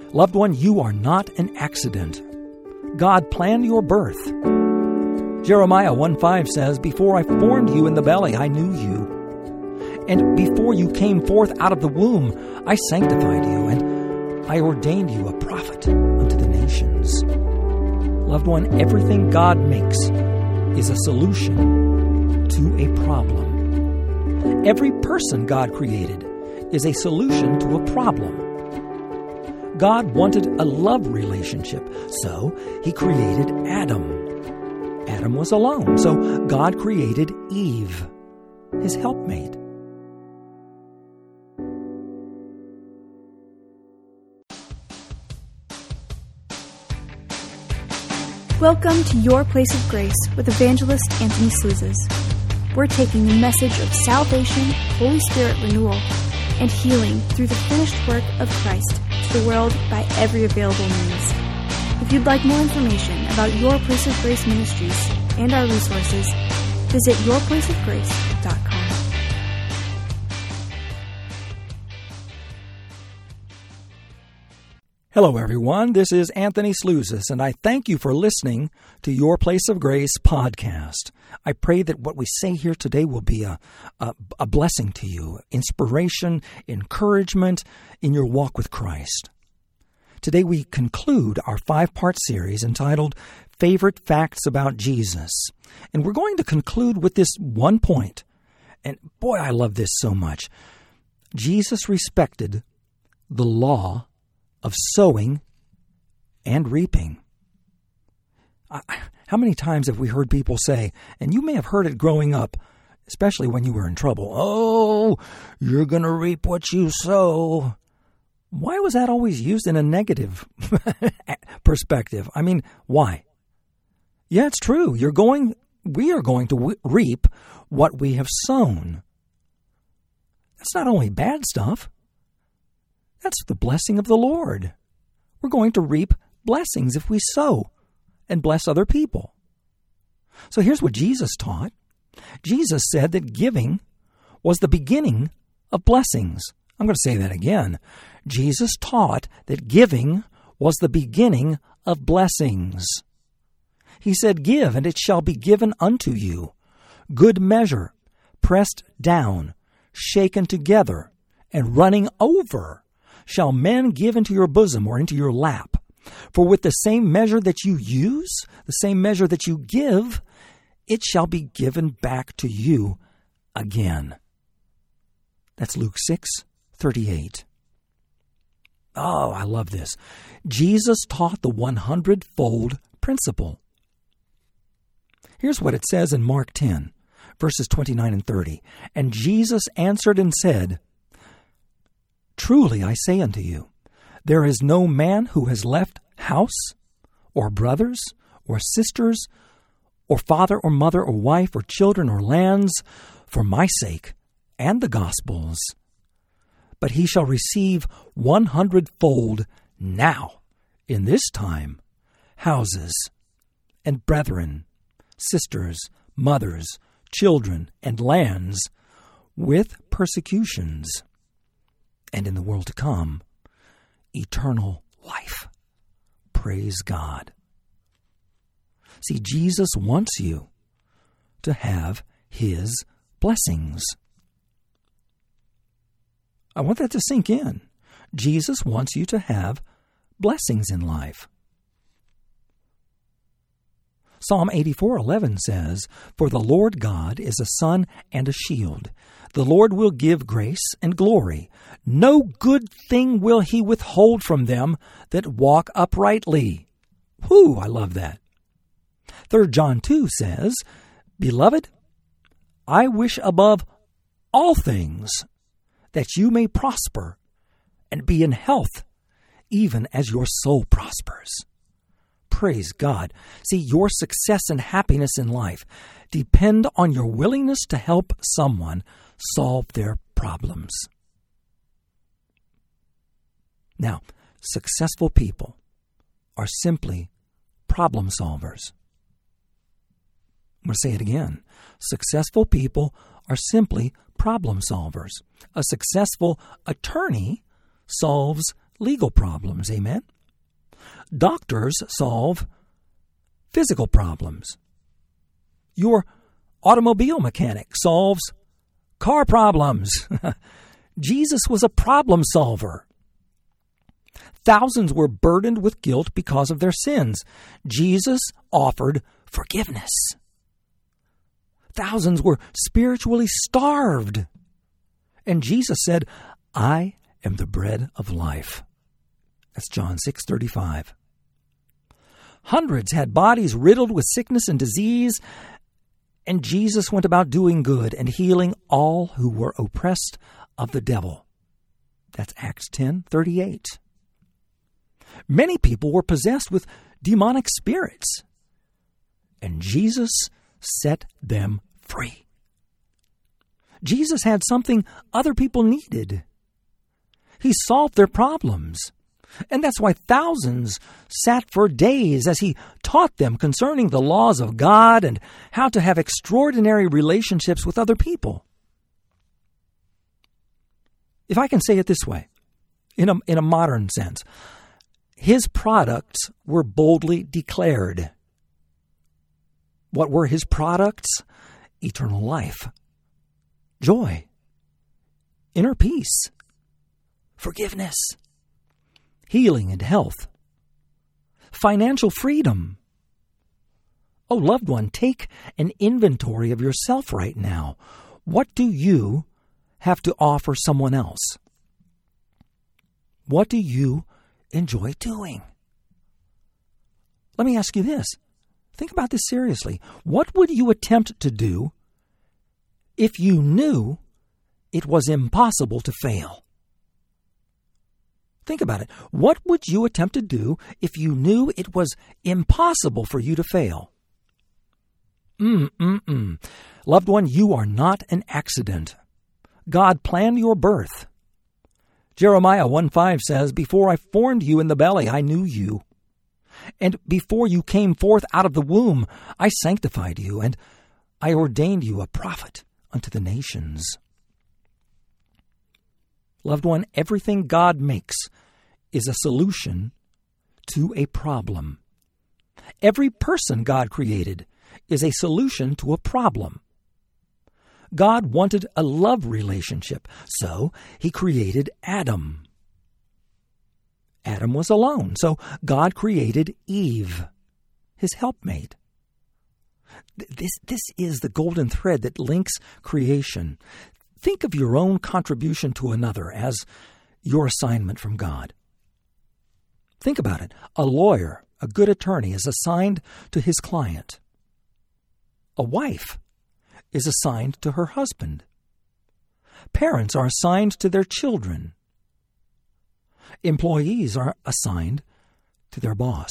Loved one, you are not an accident. God planned your birth. Jeremiah 1:5 says, "Before I formed you in the belly, I knew you. And before you came forth out of the womb, I sanctified you, and I ordained you a prophet unto the nations." Loved one, everything God makes is a solution to a problem. Every person God created is a solution to a problem. God wanted a love relationship, so He created Adam. Adam was alone, so God created Eve, his helpmate. Welcome to Your Place of Grace with Evangelist Anthony Slouzes. We're taking the message of salvation, Holy Spirit renewal, and healing through the finished work of Christ to the world by every available means. If you'd like more information about Your Place of Grace Ministries and our resources, visit yourplaceofgrace.com. Hello, everyone. This is Anthony Slouzes, and I thank you for listening to Your Place of Grace podcast. I pray that what we say here today will be a blessing to you, inspiration, encouragement in your walk with Christ. Today we conclude our 5-part series entitled Favorite Facts About Jesus. And we're going to conclude with this one point. And boy, I love this so much. Jesus respected the law of sowing and reaping. How many times have we heard people say, and you may have heard it growing up, especially when you were in trouble, "Oh, you're going to reap what you sow." Why was that always used in a negative perspective? I mean, why? Yeah, it's true. We are going to reap what we have sown. That's not only bad stuff. That's the blessing of the Lord. We're going to reap blessings if we sow and bless other people. So here's what Jesus taught. Jesus said that giving was the beginning of blessings. I'm going to say that again. Jesus taught that giving was the beginning of blessings. He said, "Give, and it shall be given unto you. Good measure, pressed down, shaken together, and running over, shall men give into your bosom," or into your lap. "For with the same measure that you use, the same measure that you give, it shall be given back to you again." That's Luke 6:38. Oh, I love this. Jesus taught the 100-fold principle. Here's what it says in Mark 10, verses 29 and 30. "And Jesus answered and said, Truly I say unto you, there is no man who has left house, or brothers, or sisters, or father, or mother, or wife, or children, or lands, for my sake and the gospel's, but he shall receive 100-fold now, in this time, houses, and brethren, sisters, mothers, children, and lands, with persecutions, and in the world to come, eternal life." Praise God. See, Jesus wants you to have His blessings. I want that to sink in. Jesus wants you to have blessings in life. Psalm 84:11 says, "For the Lord God is a sun and a shield. The Lord will give grace and glory. No good thing will He withhold from them that walk uprightly." Whew, I love that. 3 John 2 says, "Beloved, I wish above all things that you may prosper and be in health, even as your soul prospers." Praise God. See, your success and happiness in life depend on your willingness to help someone solve their problems. Now, successful people are simply problem solvers. I'm going to say it again. Successful people are simply problem solvers. A successful attorney solves legal problems, amen? Doctors solve physical problems. Your automobile mechanic solves car problems. Jesus was a problem solver. Thousands were burdened with guilt because of their sins. Jesus offered forgiveness. Thousands were spiritually starved. And Jesus said, I am the bread of life. That's John 6:35. Hundreds had bodies riddled with sickness and disease, and Jesus went about doing good and healing all who were oppressed of the devil. That's Acts 10:38. Many people were possessed with demonic spirits, and Jesus set them free. Jesus had something other people needed. He solved their problems. And that's why thousands sat for days as he taught them concerning the laws of God and how to have extraordinary relationships with other people. If I can say it this way, in a modern sense, his products were boldly declared. What were his products? Eternal life, joy, inner peace, forgiveness, healing and health, financial freedom. Oh, loved one, take an inventory of yourself right now. What do you have to offer someone else? What do you enjoy doing? Let me ask you this. Think about this seriously. What would you attempt to do if you knew it was impossible to fail? Think about it. What would you attempt to do if you knew it was impossible for you to fail? Loved one, you are not an accident. God planned your birth. Jeremiah 1:5 says, Before I formed you in the belly, I knew you. And before you came forth out of the womb, I sanctified you, and I ordained you a prophet unto the nations. Loved one, everything God makes is a solution to a problem. Every person God created is a solution to a problem. God wanted a love relationship, so he created Adam. Adam was alone, so God created Eve, his helpmate. This is the golden thread that links creation. Think of your own contribution to another as your assignment from God. Think about it. A lawyer, a good attorney, is assigned to his client. A wife is assigned to her husband. Parents are assigned to their children. Employees are assigned to their boss.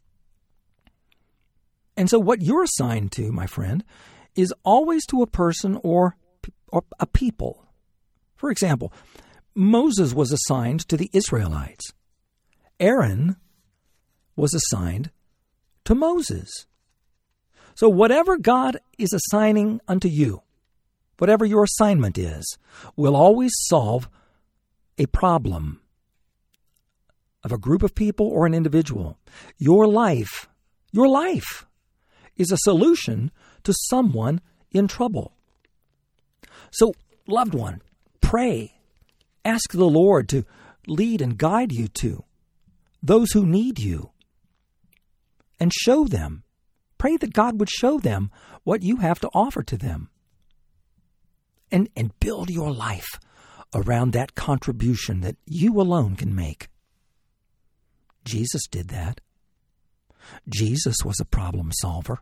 And so what you're assigned to, my friend, is always to a person or a people. For example, Moses was assigned to the Israelites. Aaron was assigned to Moses. So whatever God is assigning unto you, whatever your assignment is, will always solve a problem of a group of people or an individual. Your life is a solution to someone in trouble. So, loved one, pray. Ask the Lord to lead and guide you to those who need you. And show them. Pray that God would show them what you have to offer to them. And build your life around that contribution that you alone can make. Jesus did that. Jesus was a problem solver.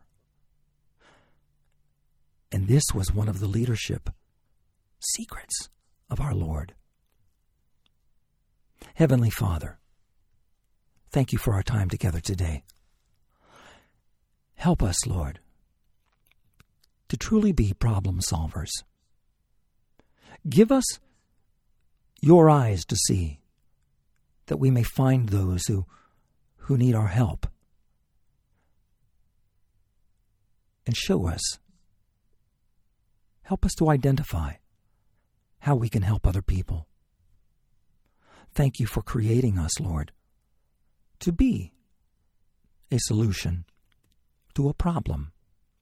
And this was one of the leadership secrets of our Lord. Heavenly Father, thank you for our time together today. Help us, Lord, to truly be problem solvers. Give us your eyes to see, that we may find those who need our help. And show us, help us to identify how we can help other people. Thank you for creating us, Lord, to be a solution to a problem.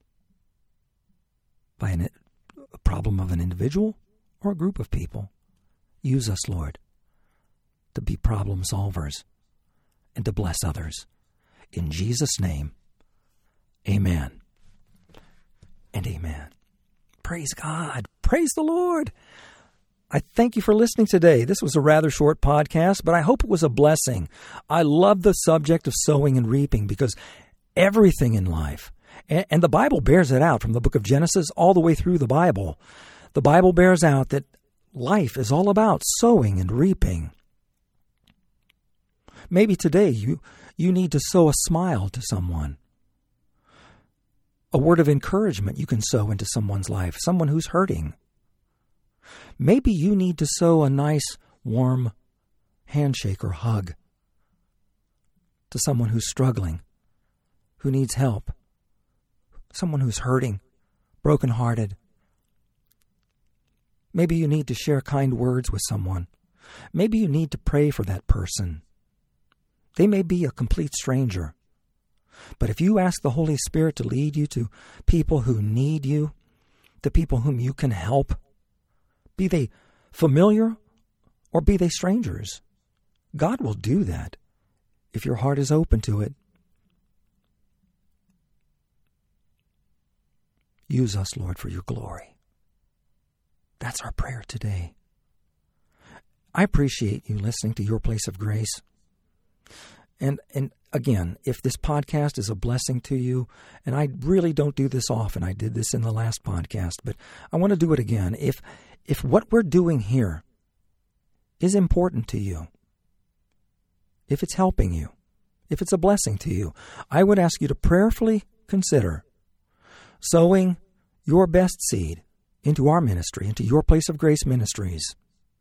By a problem of an individual or a group of people. Use us, Lord, to be problem solvers and to bless others. In Jesus' name, amen and amen. Praise God. Praise the Lord. I thank you for listening today. This was a rather short podcast, but I hope it was a blessing. I love the subject of sowing and reaping because everything in life, and the Bible bears it out from the book of Genesis all the way through the Bible. The Bible bears out that life is all about sowing and reaping. Maybe today you need to sow a smile to someone. A word of encouragement you can sow into someone's life, someone who's hurting. Maybe you need to sow a nice, warm handshake or hug to someone who's struggling, who needs help, someone who's hurting, brokenhearted. Maybe you need to share kind words with someone. Maybe you need to pray for that person. They may be a complete stranger. But if you ask the Holy Spirit to lead you to people who need you, to people whom you can help, be they familiar or be they strangers, God will do that if your heart is open to it. Use us, Lord, for your glory. That's our prayer today. I appreciate you listening to Your Place of Grace. And again, if this podcast is a blessing to you, and I really don't do this often, I did this in the last podcast, but I want to do it again. If what we're doing here is important to you, if it's helping you, if it's a blessing to you, I would ask you to prayerfully consider sowing your best seed into our ministry, into Your Place of Grace Ministries.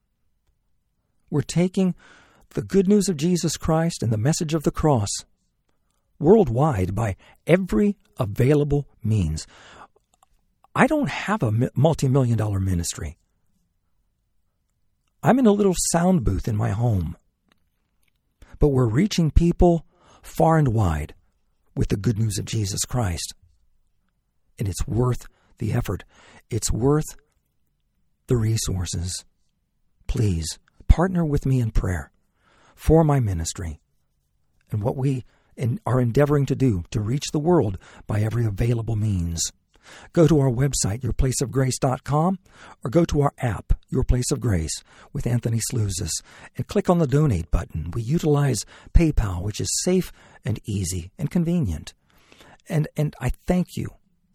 We're taking the good news of Jesus Christ and the message of the cross worldwide by every available means. I don't have a multi-million-dollar ministry. I'm in a little sound booth in my home. But we're reaching people far and wide with the good news of Jesus Christ. And it's worth the effort. It's worth the resources. Please partner with me in prayer for my ministry and what we are endeavoring to do to reach the world by every available means. Go to our website, yourplaceofgrace.com, or go to our app, Your Place of Grace, with Anthony Slouzis, and click on the donate button. We utilize PayPal, which is safe and easy and convenient. And I thank you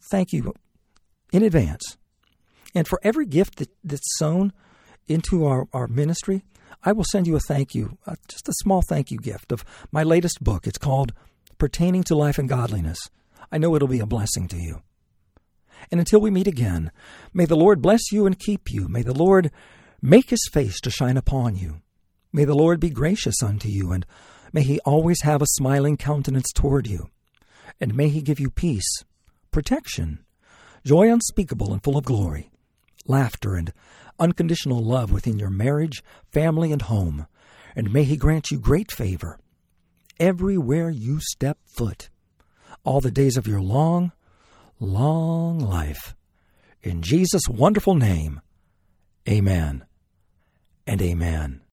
in advance. And for every gift that's sown into our ministry, I will send you a thank you, just a small thank you gift of my latest book. It's called Pertaining to Life and Godliness. I know it'll be a blessing to you. And until we meet again, may the Lord bless you and keep you. May the Lord make His face to shine upon you. May the Lord be gracious unto you, and may He always have a smiling countenance toward you. And may He give you peace, protection, joy unspeakable and full of glory, laughter and unconditional love within your marriage, family, and home. And may He grant you great favor everywhere you step foot, all the days of your long, long life. In Jesus' wonderful name, amen and amen.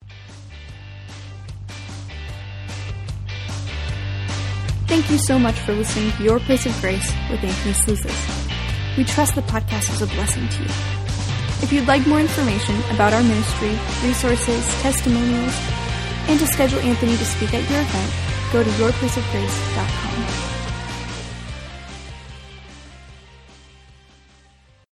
Thank you so much for listening to Your Place of Grace with Anthony Slouzis. We trust the podcast was a blessing to you. If you'd like more information about our ministry, resources, testimonials, and to schedule Anthony to speak at your event, go to yourplaceofgrace.com.